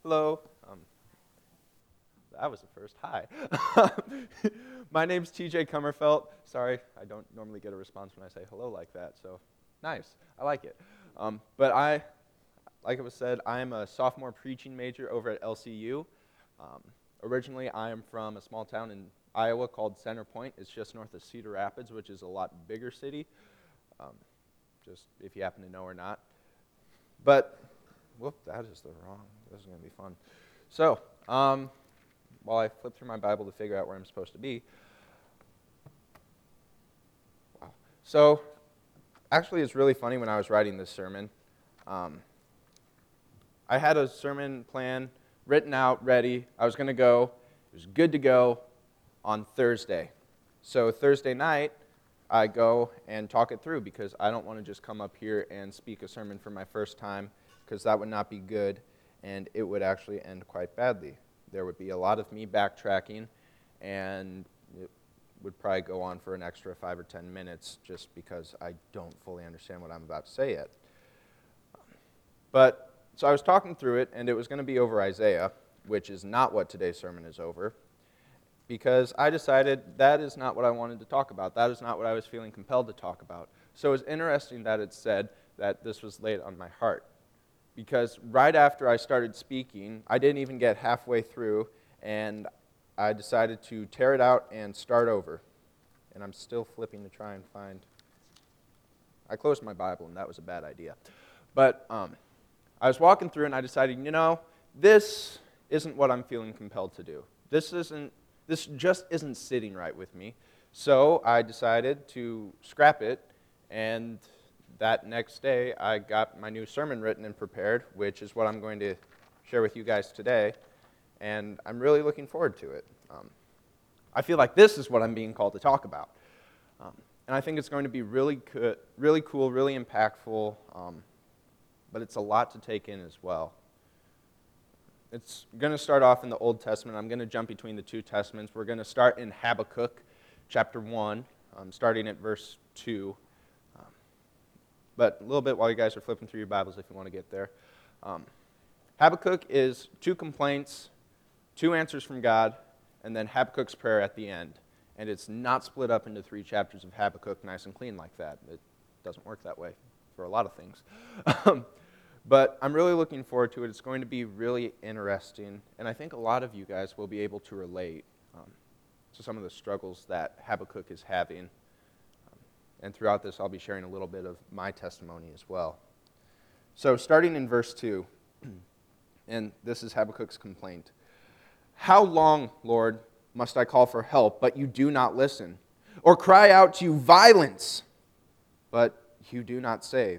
Hello. That was the first. Hi. My name's TJ Kummerfelt. Sorry, I don't normally get a response when I say hello like that, so nice. I like it. Like it was said, I am a sophomore preaching major over at LCU. Um, Originally, I am from a small town in Iowa called Center Point. It's just north of Cedar Rapids, which is a lot bigger city, um, just if you happen to know or not. But, whoop, that is the wrong. This is going to be fun. So, while I flip through my Bible to figure out where I'm supposed to be. Wow. So, actually, it's really funny when I was writing this sermon. I had a sermon plan written out, ready. I was going to go. It was good to go on Thursday. So, Thursday night, I go and talk it through because I don't want to just come up here and speak a sermon for my first time because that would not be good and it would actually end quite badly. There would be a lot of me backtracking, and it would probably go on for an extra 5 or 10 minutes just because I don't fully understand what I'm about to say yet. So I was talking through it, and it was going to be over Isaiah, which is not what today's sermon is over, because I decided that is not what I wanted to talk about. That is not what I was feeling compelled to talk about. So it was interesting that it said that this was laid on my heart. Because right after I started speaking, I didn't even get halfway through, and I decided to tear it out and start over. And I'm still flipping to try and find. I closed my Bible, and that was a bad idea. But I was walking through, and I decided, this isn't what I'm feeling compelled to do. This just isn't sitting right with me. So I decided to scrap it, and that next day, I got my new sermon written and prepared, which is what I'm going to share with you guys today, and I'm really looking forward to it. I feel like this is what I'm being called to talk about, and I think it's going to be really good, really cool, really impactful, but it's a lot to take in as well. It's going to start off in the Old Testament. I'm going to jump between the two Testaments. We're going to start in Habakkuk, chapter 1, starting at verse 2. But a little bit while you guys are flipping through your Bibles if you want to get there. Habakkuk is 2 complaints, 2 answers from God, and then Habakkuk's prayer at the end. And it's not split up into 3 chapters of Habakkuk nice and clean like that. It doesn't work that way for a lot of things. But I'm really looking forward to it. It's going to be really interesting. And I think a lot of you guys will be able to relate to some of the struggles that Habakkuk is having. And throughout this, I'll be sharing a little bit of my testimony as well. So starting in verse 2, and this is Habakkuk's complaint. How long, Lord, must I call for help, but you do not listen? Or cry out to you violence, but you do not save?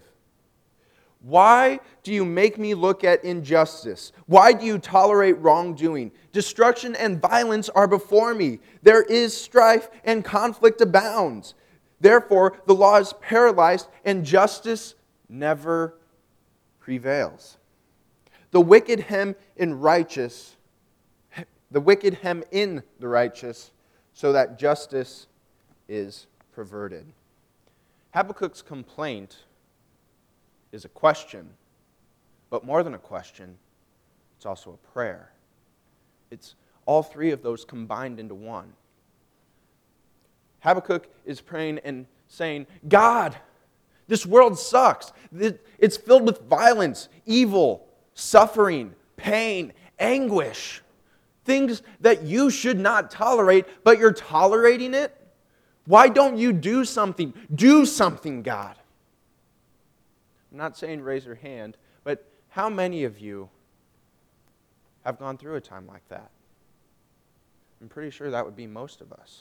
Why do you make me look at injustice? Why do you tolerate wrongdoing? Destruction and violence are before me. There is strife and conflict abounds. Therefore, the law is paralyzed, and justice never prevails. The wicked hem in the righteous, so that justice is perverted. Habakkuk's complaint is a question, but more than a question, it's also a prayer. It's all 3 of those combined into one. Habakkuk is praying and saying, God, this world sucks. It's filled with violence, evil, suffering, pain, anguish. Things that you should not tolerate, but you're tolerating it? Why don't you do something? Do something, God. I'm not saying raise your hand, but how many of you have gone through a time like that? I'm pretty sure that would be most of us.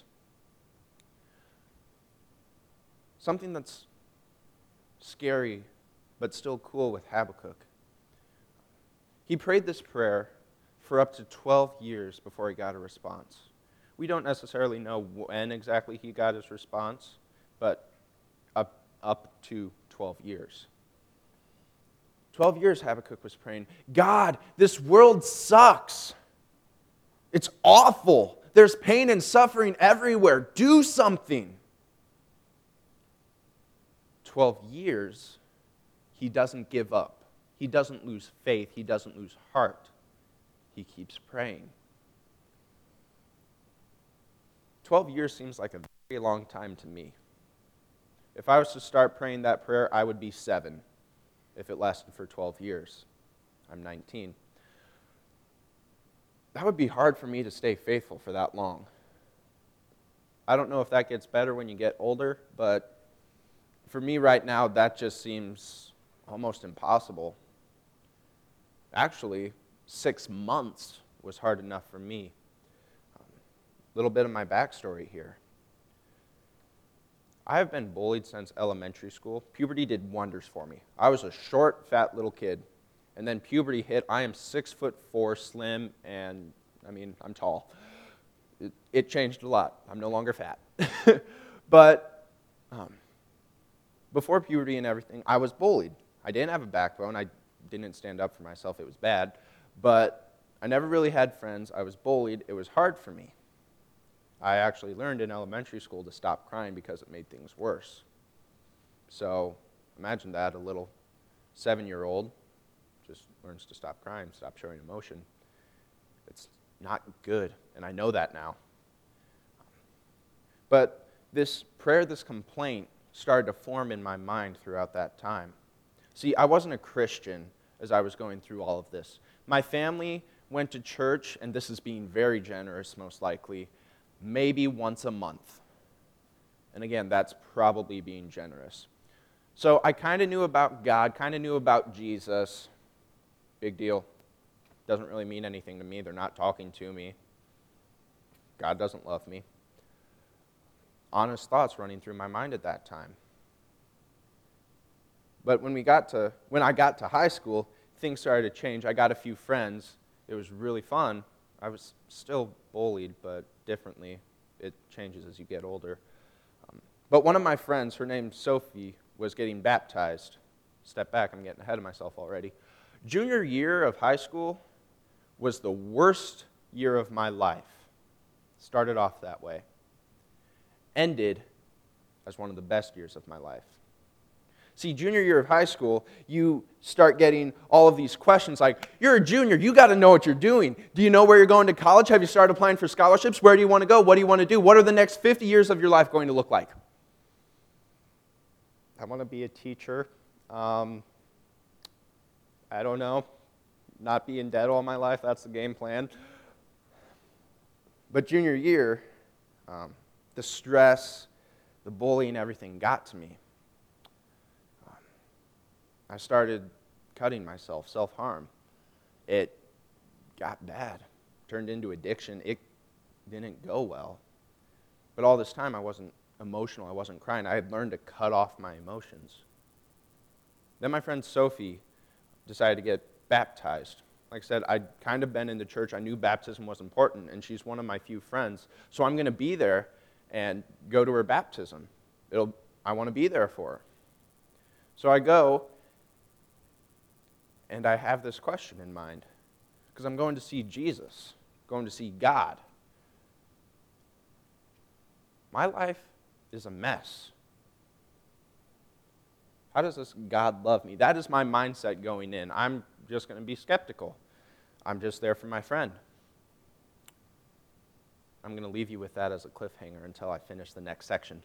Something that's scary but still cool with Habakkuk. He prayed this prayer for up to 12 years before he got a response. We don't necessarily know when exactly he got his response, but up to 12 years. 12 years Habakkuk was praying, God, this world sucks. It's awful. There's pain and suffering everywhere. Do something. 12 years, he doesn't give up. He doesn't lose faith. He doesn't lose heart. he keeps praying. 12 years seems like a very long time to me. If I was to start praying that prayer, I would be 7 if it lasted for 12 years. I'm 19. That would be hard for me to stay faithful for that long. I don't know if that gets better when you get older, but for me right now, that just seems almost impossible. Actually, 6 months was hard enough for me. A little bit of my backstory here. I have been bullied since elementary school. Puberty did wonders for me. I was a short, fat little kid. And then puberty hit. I am 6'4", slim, and I'm tall. It changed a lot. I'm no longer fat. But before puberty and everything, I was bullied. I didn't have a backbone. I didn't stand up for myself. It was bad. But I never really had friends. I was bullied. It was hard for me. I actually learned in elementary school to stop crying because it made things worse. So imagine that, a little 7-year-old just learns to stop crying, stop showing emotion. It's not good, and I know that now. But this prayer, this complaint, started to form in my mind throughout that time. See, I wasn't a Christian as I was going through all of this. My family went to church, and this is being very generous, most likely, maybe once a month. And again, that's probably being generous. So I kind of knew about God, kind of knew about Jesus. Big deal. Doesn't really mean anything to me. They're not talking to me. God doesn't love me. Honest thoughts running through my mind at that time. But when I got to high school, things started to change. I got a few friends. It was really fun. I was still bullied, but differently. It changes as you get older. But one of my friends, her name's Sophie, was getting baptized. Step back, I'm getting ahead of myself already. Junior year of high school was the worst year of my life. Started off that way. Ended as one of the best years of my life. See, junior year of high school, you start getting all of these questions like, you're a junior, you got to know what you're doing. Do you know where you're going to college? Have you started applying for scholarships? Where do you want to go? What do you want to do? What are the next 50 years of your life going to look like? I want to be a teacher. I don't know. Not be in debt all my life, that's the game plan. But junior year, the stress, the bullying, everything got to me. I started cutting myself, self-harm. It got bad, turned into addiction. It didn't go well. But all this time I wasn't emotional, I wasn't crying. I had learned to cut off my emotions. Then my friend Sophie decided to get baptized. Like I said, I'd kind of been in the church. I knew baptism was important, and she's one of my few friends. So I'm going to be there and go to her baptism. I want to be there for her. So I go, and I have this question in mind, because I'm going to see Jesus, going to see God. My life is a mess. How does this God love me? That is my mindset going in. I'm just going to be skeptical. I'm just there for my friend. I'm going to leave you with that as a cliffhanger until I finish the next section.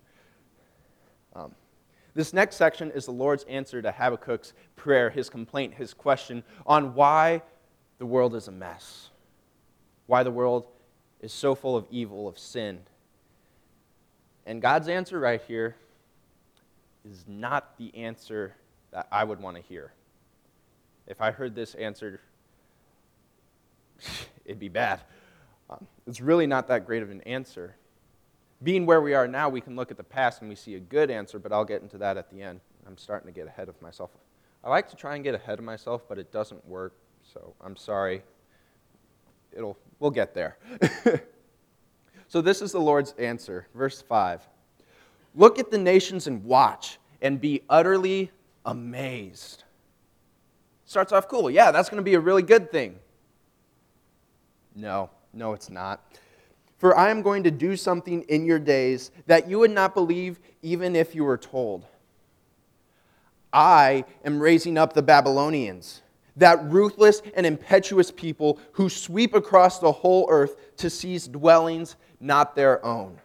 This next section is the Lord's answer to Habakkuk's prayer, his complaint, his question on why the world is a mess, why the world is so full of evil, of sin. And God's answer right here is not the answer that I would want to hear. If I heard this answer, it'd be bad. It's really not that great of an answer. Being where we are now, we can look at the past and we see a good answer, but I'll get into that at the end. I'm starting to get ahead of myself. I like to try and get ahead of myself, but it doesn't work, so I'm sorry. We'll get there. So this is the Lord's answer, verse 5. Look at the nations and watch, and be utterly amazed. Starts off cool. Yeah, that's going to be a really good thing. No, it's not. For I am going to do something in your days that you would not believe even if you were told. I am raising up the Babylonians. That ruthless and impetuous people who sweep across the whole earth to seize dwellings not their own.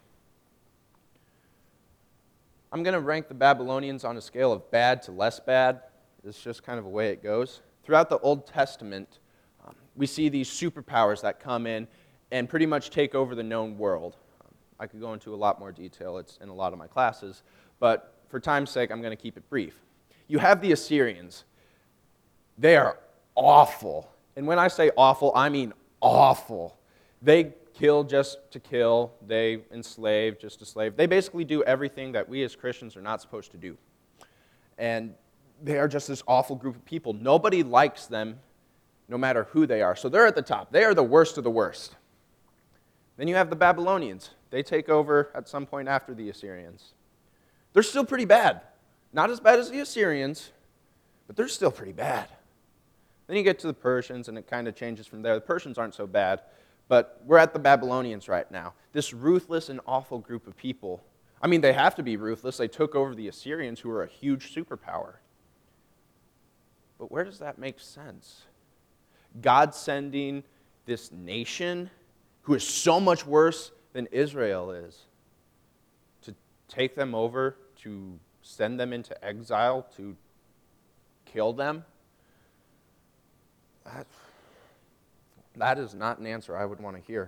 I'm going to rank the Babylonians on a scale of bad to less bad. It's just kind of a way it goes. Throughout the Old Testament, we see these superpowers that come in and pretty much take over the known world. I could go into a lot more detail. It's in a lot of my classes. But for time's sake, I'm going to keep it brief. You have the Assyrians. They are awful. And when I say awful, I mean awful. They kill just to kill. They enslave just to slave. They basically do everything that we as Christians are not supposed to do. And they are just this awful group of people. Nobody likes them, no matter who they are. So they're at the top. They are the worst of the worst. Then you have the Babylonians. They take over at some point after the Assyrians. They're still pretty bad. Not as bad as the Assyrians, but they're still pretty bad. Then you get to the Persians, and it kind of changes from there. The Persians aren't so bad, but we're at the Babylonians right now. This ruthless and awful group of people. I mean, they have to be ruthless. They took over the Assyrians, who are a huge superpower. But where does that make sense? God sending this nation, who is so much worse than Israel is, to take them over, to send them into exile, to kill them? That is not an answer I would want to hear.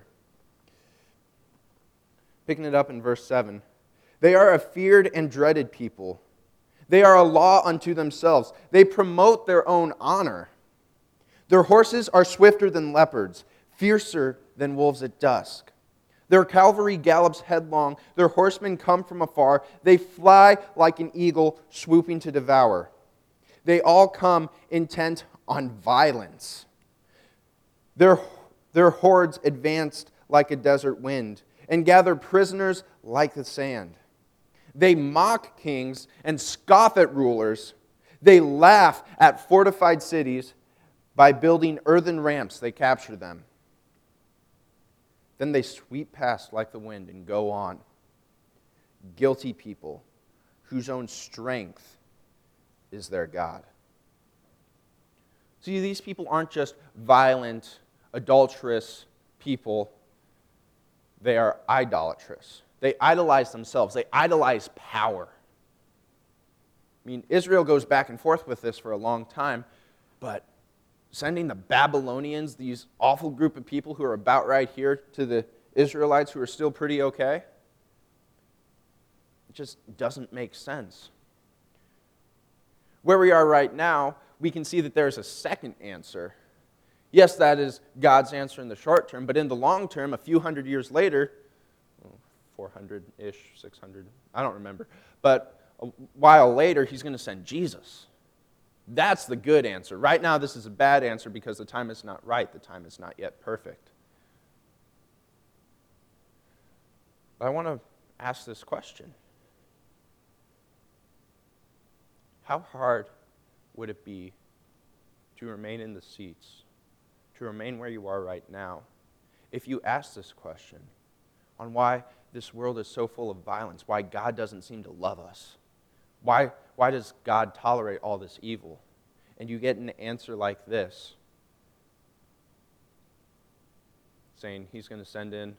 Picking it up in verse 7. They are a feared and dreaded people. They are a law unto themselves. They promote their own honor. Their horses are swifter than leopards, fiercer than wolves at dusk. Their cavalry gallops headlong. Their horsemen come from afar. They fly like an eagle swooping to devour. They all come intent on violence. Their hordes advanced like a desert wind and gather prisoners like the sand. They mock kings and scoff at rulers. They laugh at fortified cities. By building earthen ramps, they capture them. Then they sweep past like the wind and go on. Guilty people whose own strength is their God. See, these people aren't just violent, adulterous people. They are idolatrous. They idolize themselves. They idolize power. I mean, Israel goes back and forth with this for a long time, but sending the Babylonians, these awful group of people who are about right here, to the Israelites who are still pretty okay, it just doesn't make sense. Where we are right now, we can see that there's a second answer. Yes, that is God's answer in the short term, but in the long term, a few hundred years later, 400-ish, 600, I don't remember, but a while later, he's going to send Jesus. That's the good answer. Right now, this is a bad answer because the time is not right. The time is not yet perfect. But I want to ask this question. How hard would it be to remain in the seats, to remain where you are right now, if you ask this question on why this world is so full of violence, why God doesn't seem to love us? Why does God tolerate all this evil? And you get an answer like this, saying he's going to send in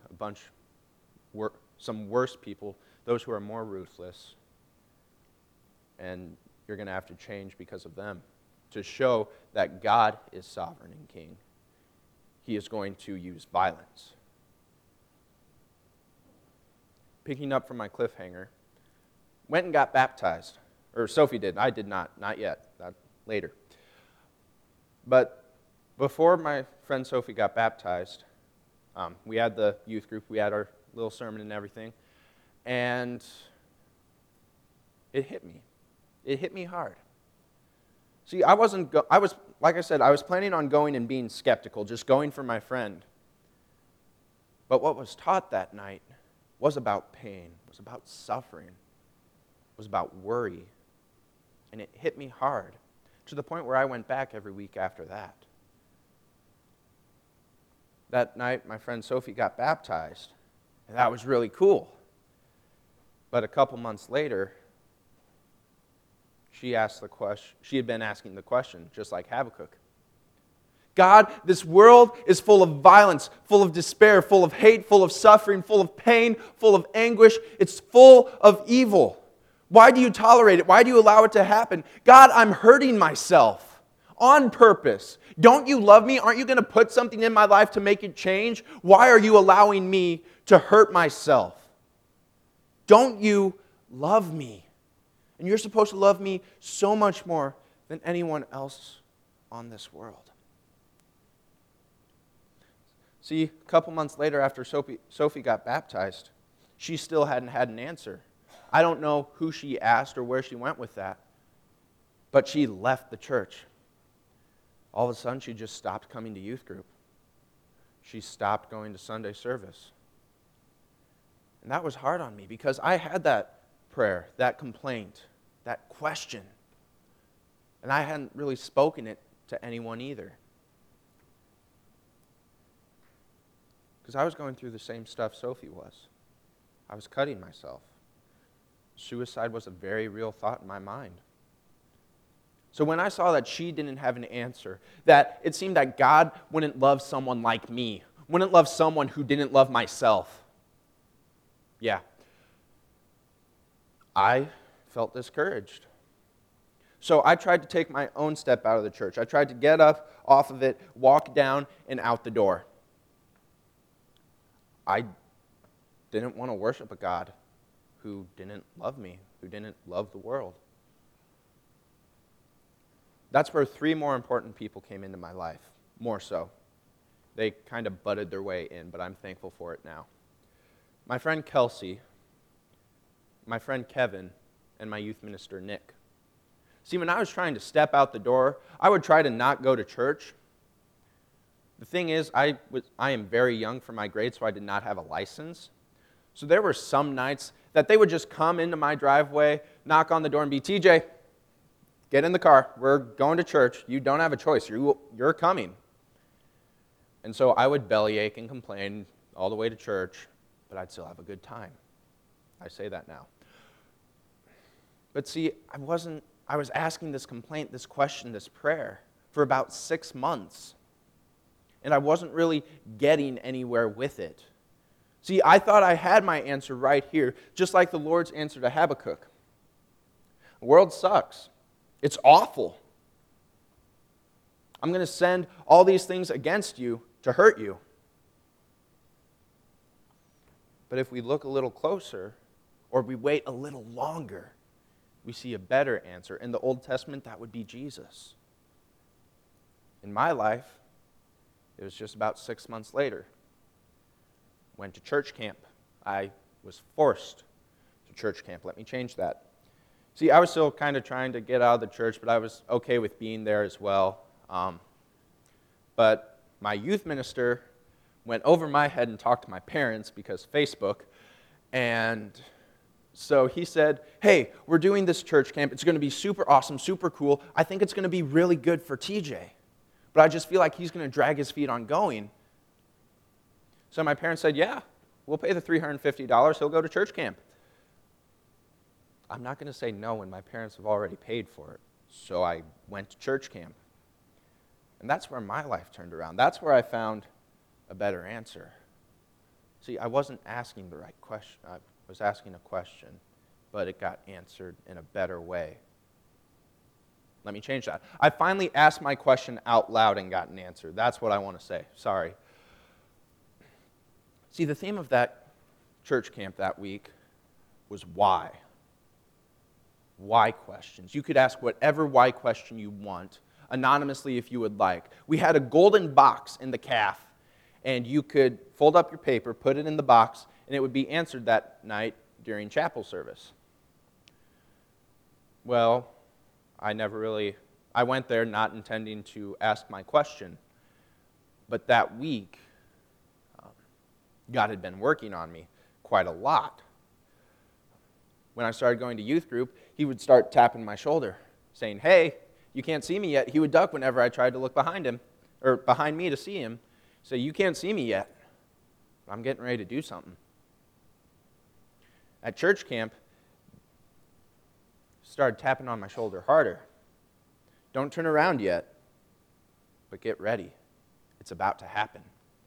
some worse people, those who are more ruthless, and you're going to have to change because of them to show that God is sovereign and king. He is going to use violence. Picking up from my cliffhanger, went and got baptized. Or Sophie did. I did not yet. That later. But before my friend Sophie got baptized, we had the youth group. We had our little sermon and everything. And it hit me. It hit me hard. See, I was planning on going and being skeptical, just going for my friend. But what was taught that night was about pain, was about suffering, was about worry. And it hit me hard, to the point where I went back every week after that. That night, my friend Sophie got baptized, and that was really cool. But a couple months later, she asked the question. She had been asking the question, just like Habakkuk. God, this world is full of violence, full of despair, full of hate, full of suffering, full of pain, full of anguish. It's full of evil. Why do you tolerate it? Why do you allow it to happen? God, I'm hurting myself on purpose. Don't you love me? Aren't you going to put something in my life to make it change? Why are you allowing me to hurt myself? Don't you love me? And you're supposed to love me so much more than anyone else on this world. See, a couple months later after Sophie got baptized, she still hadn't had an answer. I don't know who she asked or where she went with that, but she left the church. All of a sudden, she just stopped coming to youth group. She stopped going to Sunday service. And that was hard on me because I had that prayer, that complaint, that question. And I hadn't really spoken it to anyone either. Because I was going through the same stuff Sophie was. I was cutting myself. Suicide was a very real thought in my mind. So when I saw that she didn't have an answer, that it seemed that God wouldn't love someone like me, wouldn't love someone who didn't love myself, yeah, I felt discouraged. So I tried to take my own step out of the church. I tried to get up off of it, walk down, and out the door. I didn't want to worship a God who didn't love me, who didn't love the world. That's where 3 more important people came into my life, more so. They kind of butted their way in, but I'm thankful for it now. My friend Kelsey, my friend Kevin, and my youth minister Nick. See, when I was trying to step out the door, I would try to not go to church. The thing is, I am very young for my grade, so I did not have a license. So there were some nights that they would just come into my driveway, knock on the door, and be, TJ, get in the car. We're going to church. You don't have a choice. You're coming. And so I would bellyache and complain all the way to church, but I'd still have a good time. I say that now. But see, I was asking this complaint, this question, this prayer for about 6 months. And I wasn't really getting anywhere with it. See, I thought I had my answer right here, just like the Lord's answer to Habakkuk. The world sucks. It's awful. I'm going to send all these things against you to hurt you. But if we look a little closer, or we wait a little longer, we see a better answer. In the Old Testament, that would be Jesus. In my life, it was just about 6 months later. Went to church camp. I was forced to church camp. Let me change that. See, I was still kind of trying to get out of the church, but I was okay with being there as well. But my youth minister went over my head and talked to my parents because Facebook. And so he said, hey, we're doing this church camp. It's going to be super awesome, super cool. I think it's going to be really good for TJ. But I just feel like he's going to drag his feet on going. So my parents said, yeah, we'll pay the $350. He'll go to church camp. I'm not going to say no when my parents have already paid for it. So I went to church camp. And that's where my life turned around. That's where I found a better answer. See, I wasn't asking the right question. I was asking a question, but it got answered in a better way. Let me change that. I finally asked my question out loud and got an answer. That's what I want to say. Sorry. See, the theme of that church camp that week was why. Why questions. You could ask whatever why question you want, anonymously if you would like. We had a golden box in the calf, and you could fold up your paper, put it in the box, and it would be answered that night during chapel service. Well, I went there not intending to ask my question, but that week, God had been working on me quite a lot. When I started going to youth group, he would start tapping my shoulder, saying, hey, you can't see me yet. He would duck whenever I tried to look behind him, or behind me to see him. Say, you can't see me yet. I'm getting ready to do something. At church camp, started tapping on my shoulder harder. Don't turn around yet, but get ready. it's about to happen.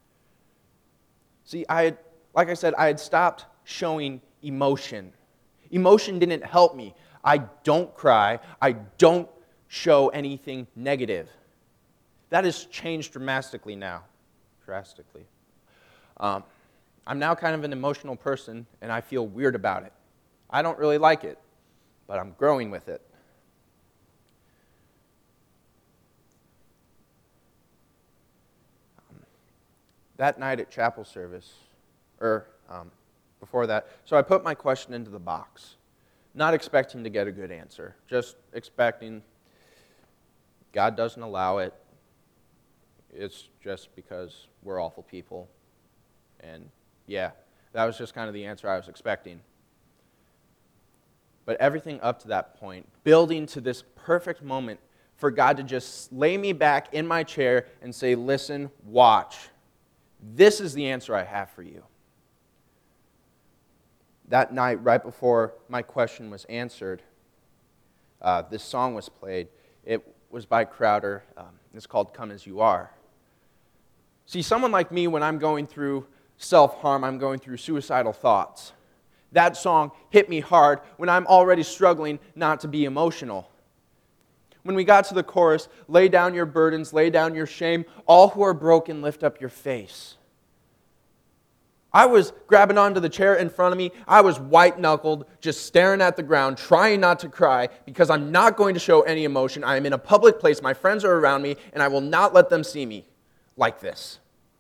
See, like I said, I had stopped showing emotion. Emotion didn't help me. I don't cry. I don't show anything negative. That has changed drastically now. I'm now kind of an emotional person, and I feel weird about it. I don't really like it, but I'm growing with it. That night at chapel service, before that, so I put my question into the box, not expecting to get a good answer, just expecting God doesn't allow it. It's just because we're awful people. And yeah, that was just kind of the answer I was expecting. But everything up to that point, building to this perfect moment for God to just lay me back in my chair and say, listen, watch. This is the answer I have for you. That night, right before my question was answered, this song was played. It was by Crowder. It's called Come As You Are. See, someone like me, when I'm going through self-harm, I'm going through suicidal thoughts. That song hit me hard when I'm already struggling not to be emotional. When we got to the chorus, lay down your burdens, lay down your shame, all who are broken, lift up your face. I was grabbing onto the chair in front of me. I was white-knuckled, just staring at the ground, trying not to cry because I'm not going to show any emotion. I am in a public place. My friends are around me, and I will not let them see me like this.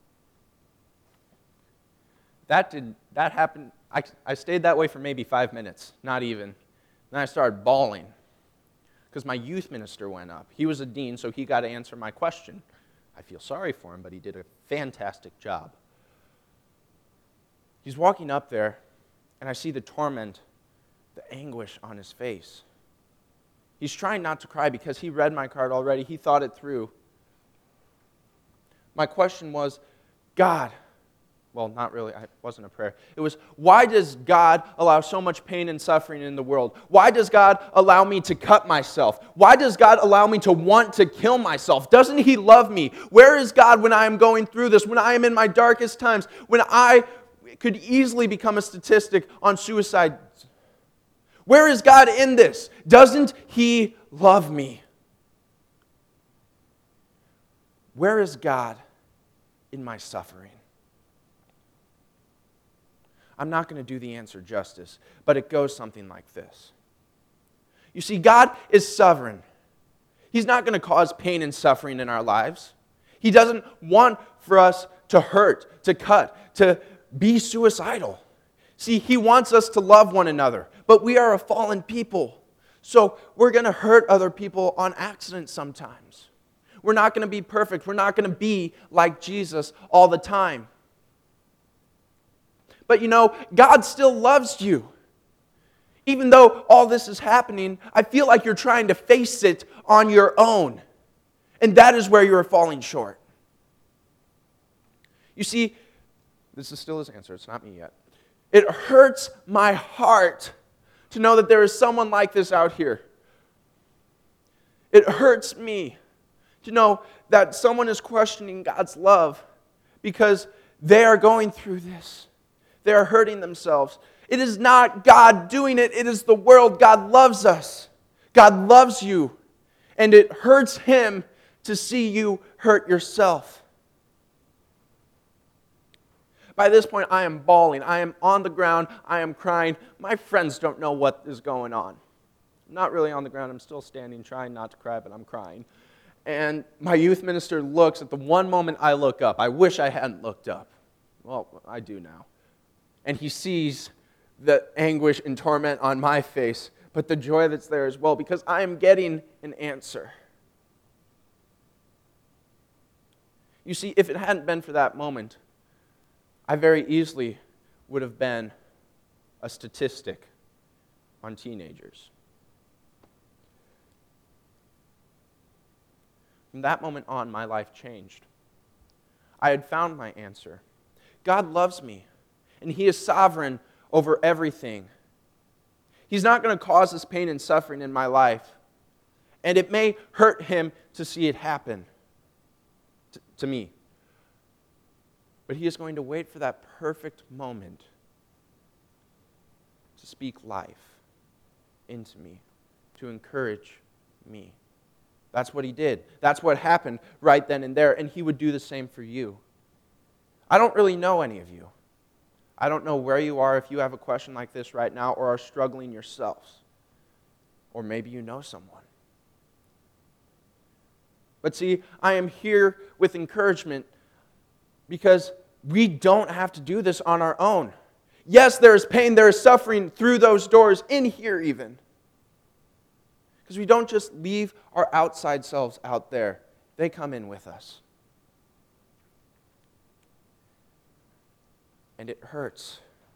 That happened. I stayed that way for maybe 5 minutes, not even. Then I started bawling because my youth minister went up. He was a dean, so he got to answer my question. I feel sorry for him, but he did a fantastic job. He's walking up there, and I see the torment, the anguish on his face. He's trying not to cry because he read my card already. He thought it through. My question was, God, well, not really, it wasn't a prayer. It was, why does God allow so much pain and suffering in the world? Why does God allow me to cut myself? Why does God allow me to want to kill myself? Doesn't He love me? Where is God when I am going through this, when I am in my darkest times, when I could easily become a statistic on suicide? Where is God in this? Doesn't He love me? Where is God in my suffering? I'm not going to do the answer justice, but it goes something like this. You see, God is sovereign. He's not going to cause pain and suffering in our lives. He doesn't want for us to hurt, to cut, to be suicidal. See, He wants us to love one another, but we are a fallen people. So we're going to hurt other people on accident sometimes. We're not going to be perfect. We're not going to be like Jesus all the time. But you know, God still loves you. Even though all this is happening, I feel like you're trying to face it on your own. And that is where you're falling short. You see, this is still His answer. It's not me yet. It hurts my heart to know that there is someone like this out here. It hurts me to know that someone is questioning God's love because they are going through this. They are hurting themselves. It is not God doing it. It is the world. God loves us. God loves you. And it hurts Him to see you hurt yourself. By this point, I am bawling. I am on the ground. I am crying. My friends don't know what is going on. I'm not really on the ground. I'm still standing, trying not to cry, but I'm crying. And my youth minister looks at the one moment I look up. I wish I hadn't looked up. Well, I do now. And he sees the anguish and torment on my face, but the joy that's there as well, because I am getting an answer. You see, if it hadn't been for that moment, I very easily would have been a statistic on teenagers. From that moment on, my life changed. I had found my answer. God loves me, and He is sovereign over everything. He's not going to cause this pain and suffering in my life, and it may hurt Him to see it happen to me. But He is going to wait for that perfect moment to speak life into me, to encourage me. That's what He did. That's what happened right then and there, and He would do the same for you. I don't really know any of you. I don't know where you are if you have a question like this right now or are struggling yourselves. Or maybe you know someone. But see, I am here with encouragement because we don't have to do this on our own. Yes, there is pain, there is suffering through those doors, in here even. Because we don't just leave our outside selves out there. They come in with us. And it hurts.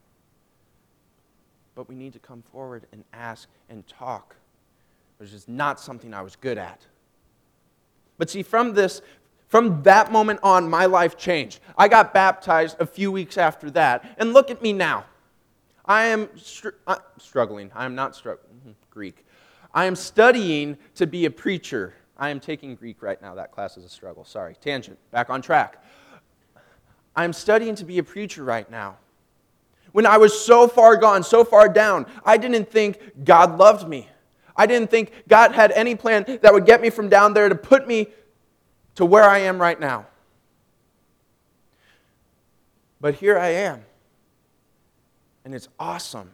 But we need to come forward and ask and talk, which is not something I was good at. But see, from that moment on, my life changed. I got baptized a few weeks after that, and look at me now. I am struggling. I am not struggling. Greek. I am studying to be a preacher. I am taking Greek right now. That class is a struggle. Sorry. Tangent. Back on track. I am studying to be a preacher right now. When I was so far gone, so far down, I didn't think God loved me. I didn't think God had any plan that would get me from down there to put me to where I am right now. But here I am. And it's awesome.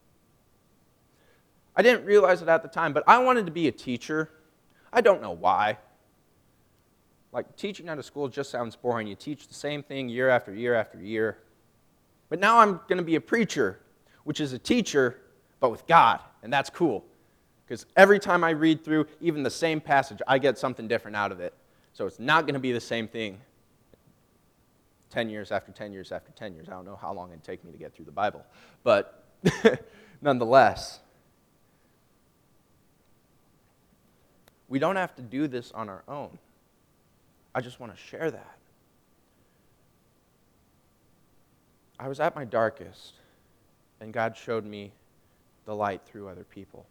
I didn't realize it at the time, but I wanted to be a teacher. I don't know why. Like, teaching at a school just sounds boring. You teach the same thing year after year after year. But now I'm going to be a preacher, which is a teacher, but with God. And that's cool. Because every time I read through even the same passage, I get something different out of it. So it's not going to be the same thing 10 years after 10 years after 10 years. I don't know how long it'd take me to get through the Bible. But nonetheless, we don't have to do this on our own. I just want to share that. I was at my darkest, and God showed me the light through other people.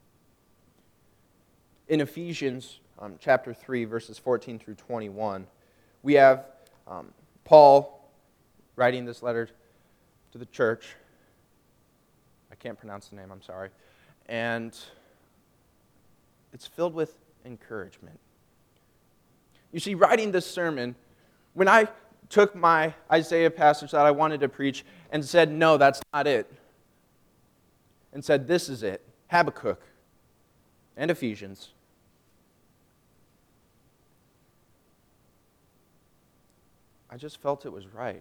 In Ephesians chapter 3, verses 14 through 21, we have Paul writing this letter to the church. I can't pronounce the name, I'm sorry. And it's filled with encouragement. You see, writing this sermon, when I took my Isaiah passage that I wanted to preach and said, no, that's not it, and said, this is it, Habakkuk and Ephesians, I just felt it was right.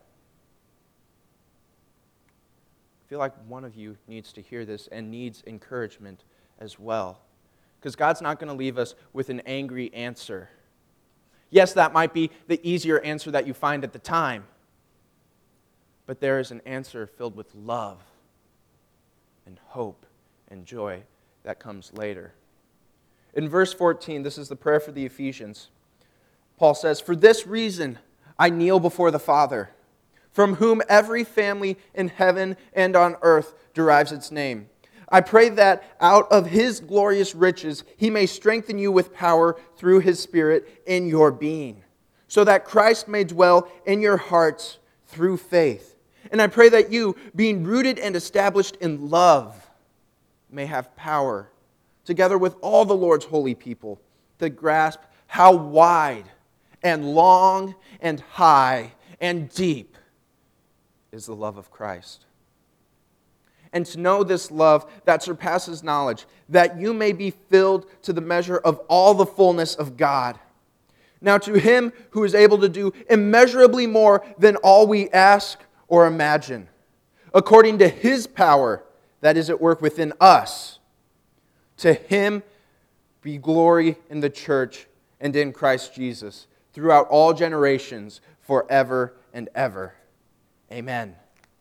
I feel like one of you needs to hear this and needs encouragement as well. Because God's not going to leave us with an angry answer. Yes, that might be the easier answer that you find at the time. But there is an answer filled with love and hope and joy that comes later. In verse 14, this is the prayer for the Ephesians. Paul says, "For this reason I kneel before the Father, from whom every family in heaven and on earth derives its name. I pray that out of His glorious riches He may strengthen you with power through His Spirit in your being, so that Christ may dwell in your hearts through faith. And I pray that you, being rooted and established in love, may have power, together with all the Lord's holy people, to grasp how wide and long and high and deep is the love of Christ. And to know this love that surpasses knowledge, that you may be filled to the measure of all the fullness of God. Now to Him who is able to do immeasurably more than all we ask or imagine, according to His power that is at work within us, to Him be glory in the church and in Christ Jesus, throughout all generations, forever and ever. Amen."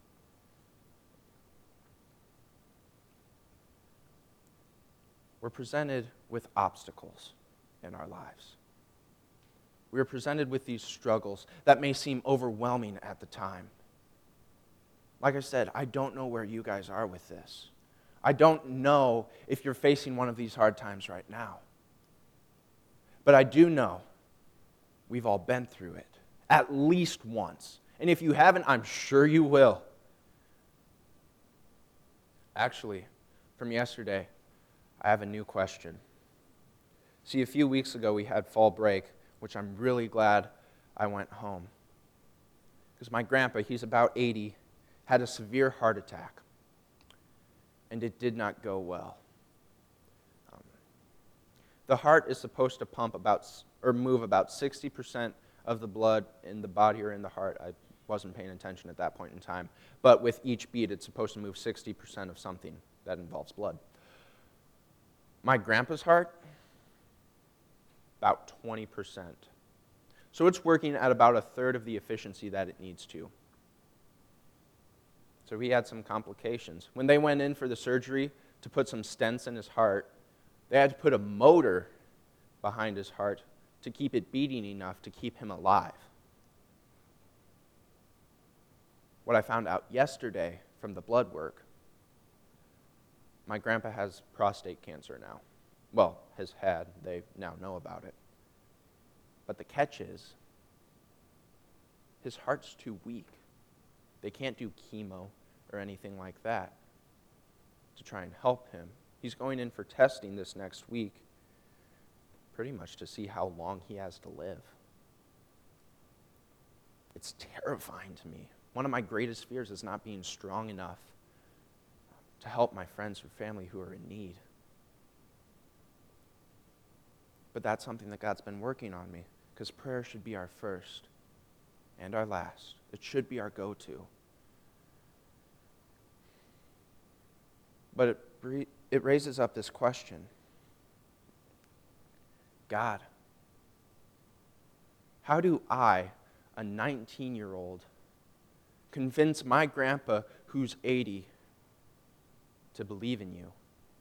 We're presented with obstacles in our lives. We are presented with these struggles that may seem overwhelming at the time. Like I said, I don't know where you guys are with this. I don't know if you're facing one of these hard times right now. But I do know we've all been through it, at least once, And if you haven't, I'm sure you will. Actually, from yesterday, I have a new question. See, a few weeks ago we had fall break, which I'm really glad I went home. Because my grandpa, he's about 80, had a severe heart attack. And it did not go well. The heart is supposed to move about 60% of the blood in the body or in the heart. I wasn't paying attention at that point in time. But with each beat, it's supposed to move 60% of something that involves blood. My grandpa's heart, about 20%. So it's working at about a third of the efficiency that it needs to. So he had some complications. When they went in for the surgery to put some stents in his heart, they had to put a motor behind his heart to keep it beating enough to keep him alive. What I found out yesterday from the blood work, my grandpa has prostate cancer now. Well, has had. They now know about it. But the catch is, his heart's too weak. They can't do chemo or anything like that to try and help him. He's going in for testing this next week, pretty much to see how long he has to live. It's terrifying to me. One of my greatest fears is not being strong enough to help my friends or family who are in need. But that's something that God's been working on me, because prayer should be our first and our last. It should be our go-to. But it raises up this question. God, how do I, a 19-year-old, convince my grandpa who's 80 to believe in you?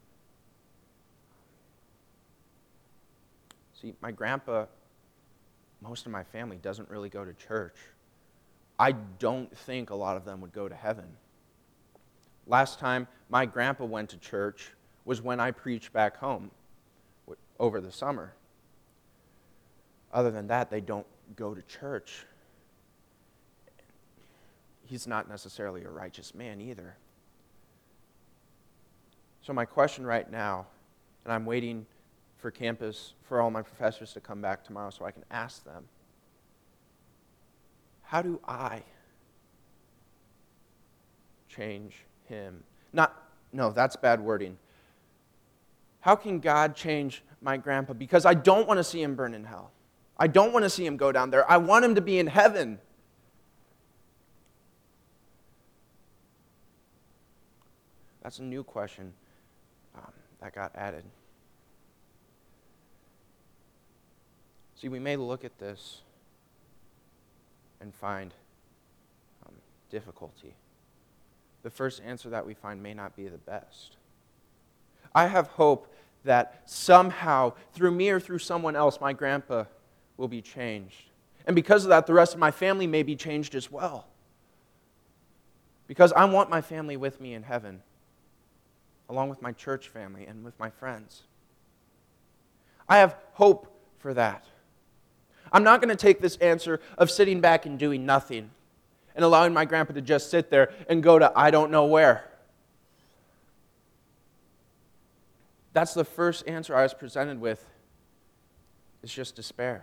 See, my grandpa, most of my family doesn't really go to church. I don't think a lot of them would go to heaven. Last time my grandpa went to church was when I preached back home over the summer. Other than that, they don't go to church. He's not necessarily a righteous man either. So my question right now, and I'm waiting for campus, for all my professors to come back tomorrow so I can ask them, how do I change him? No, that's bad wording. How can God change my grandpa? Because I don't want to see him burn in hell. I don't want to see him go down there. I want him to be in heaven. That's a new question that got added. See, we may look at this and find difficulty. The first answer that we find may not be the best. I have hope that somehow, through me or through someone else, my grandpa will be changed. And because of that, the rest of my family may be changed as well. Because I want my family with me in heaven, along with my church family and with my friends. I have hope for that. I'm not going to take this answer of sitting back and doing nothing and allowing my grandpa to just sit there and go to I don't know where. That's the first answer I was presented with. It's just despair.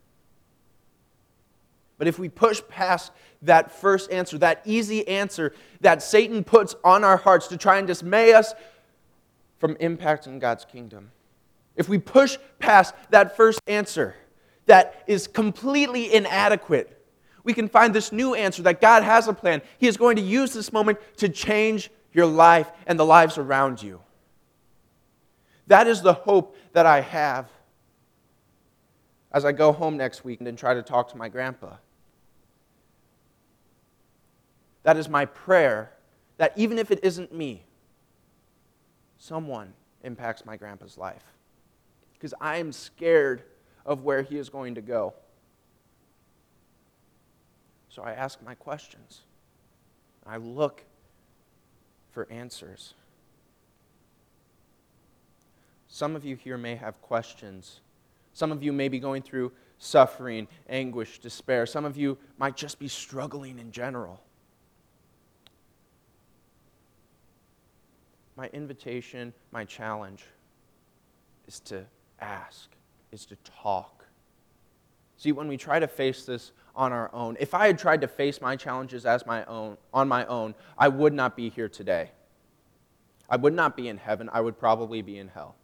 But if we push past that first answer, that easy answer that Satan puts on our hearts to try and dismay us from impacting God's kingdom, if we push past that first answer that is completely inadequate, we can find this new answer that God has a plan. He is going to use this moment to change your life and the lives around you. That is the hope that I have as I go home next week and try to talk to my grandpa. That is my prayer, that even if it isn't me, someone impacts my grandpa's life. Because I am scared of where he is going to go. So I ask my questions. I look for answers. Some of you here may have questions. Some of you may be going through suffering, anguish, despair. Some of you might just be struggling in general. My invitation, my challenge is to ask, is to talk. See, when we try to face this on our own, if I had tried to face my challenges on my own, I would not be here today. I would not be in heaven. I would probably be in hell.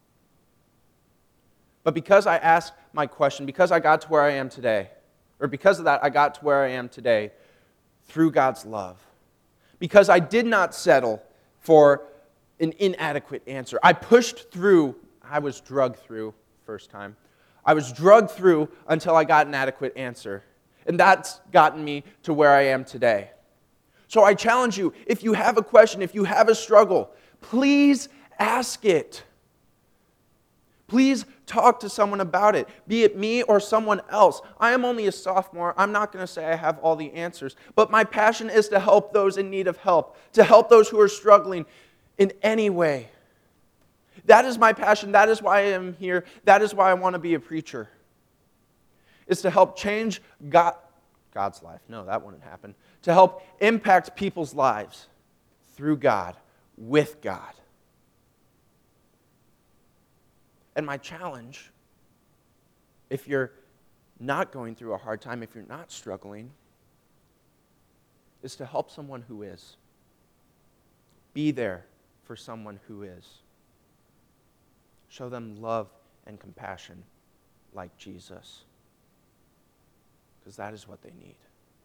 But because I asked my question, because I got to where I am today, or because of that, I got to where I am today through God's love. Because I did not settle for an inadequate answer. I pushed through. I was drugged through first time. I was drugged through until I got an adequate answer. And that's gotten me to where I am today. So I challenge you, if you have a question, if you have a struggle, please ask it. Please talk to someone about it, be it me or someone else. I am only a sophomore. I'm not going to say I have all the answers, but my passion is to help those in need of help, to help those who are struggling in any way. That is my passion. That is why I am here. That is why I want to be a preacher. It's to help change God's life. No, that wouldn't happen. To help impact people's lives through God, with God. And my challenge, if you're not going through a hard time, if you're not struggling, is to help someone who is. Be there for someone who is. Show them love and compassion like Jesus. Because that is what they need.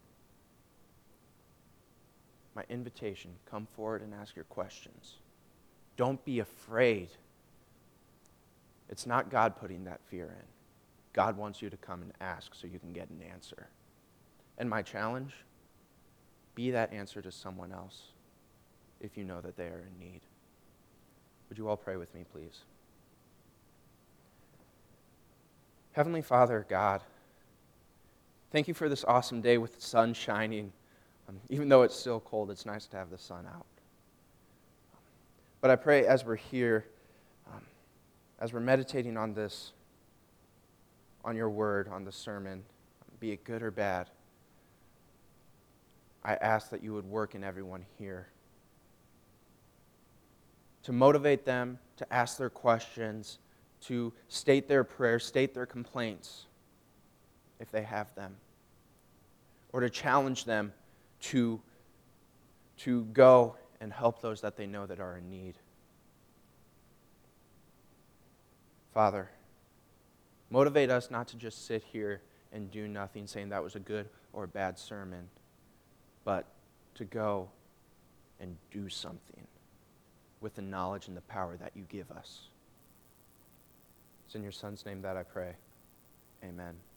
My invitation, come forward and ask your questions. Don't be afraid. It's not God putting that fear in. God wants you to come and ask so you can get an answer. And my challenge, be that answer to someone else if you know that they are in need. Would you all pray with me, please? Heavenly Father, God, thank you for this awesome day with the sun shining. Even though it's still cold, it's nice to have the sun out. But I pray as we're here, as we're meditating on this, on your word, on the sermon, be it good or bad, I ask that you would work in everyone here to motivate them, to ask their questions, to state their prayers, state their complaints, if they have them, or to challenge them to go and help those that they know that are in need. Father, motivate us not to just sit here and do nothing, saying that was a good or a bad sermon, but to go and do something with the knowledge and the power that you give us. It's in your Son's name that I pray. Amen.